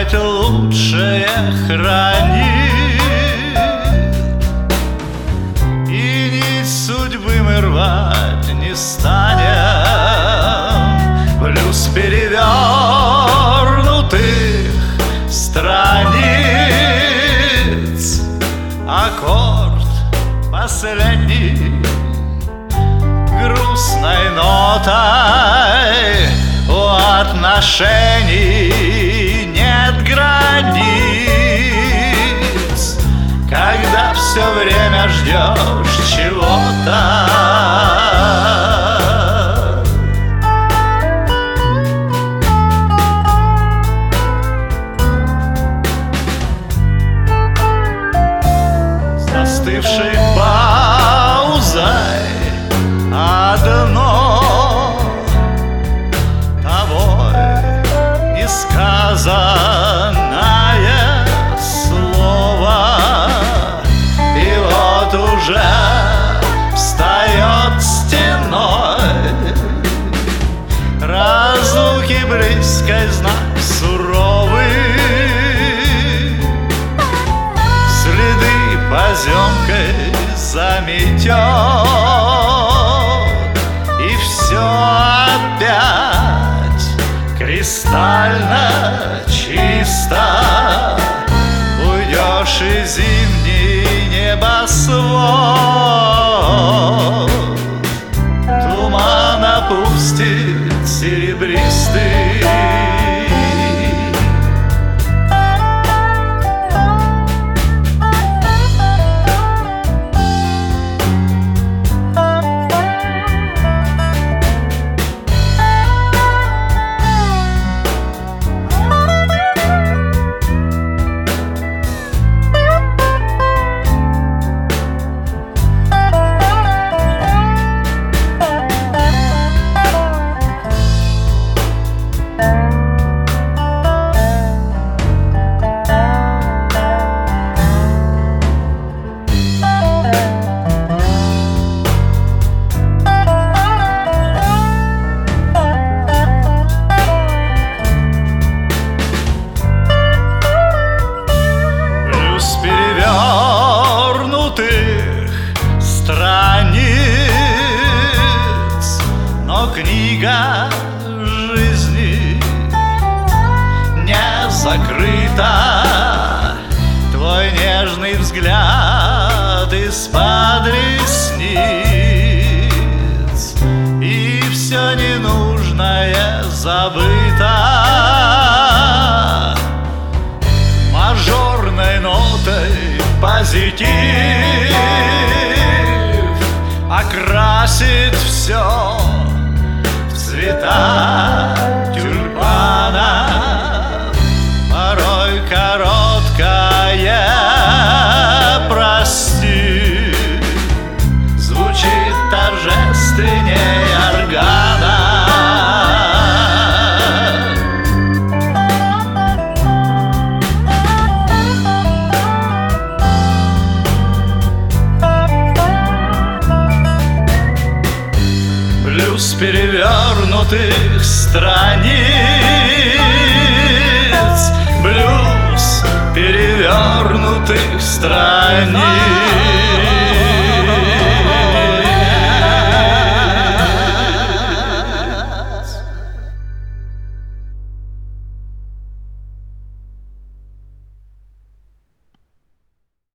память лучшее храни, и нить судьбы мы рвать не станем. Блюз перевернутых страниц, аккорд последний грустной нотой. У отношений нет границ, когда все время ждешь чего-то. Застывшей паузой одно тобой несказанное слово, и вот уже встает стеной разлуки близкой знак суровый. Следы поземкой заметет, и все опять кристально чисто. Уйдешь, и зимний небосвод туман опустит серебристый. Но книга жизни не закрыта. Твой нежный взгляд из-под ресниц, и все ненужное забыто. Мажорной нотой позитив окрасит все в цвета тюльпана. Порой короткое прости звучит торжественней органа. Блюз перевернутых страниц, блюз перевернутых страниц.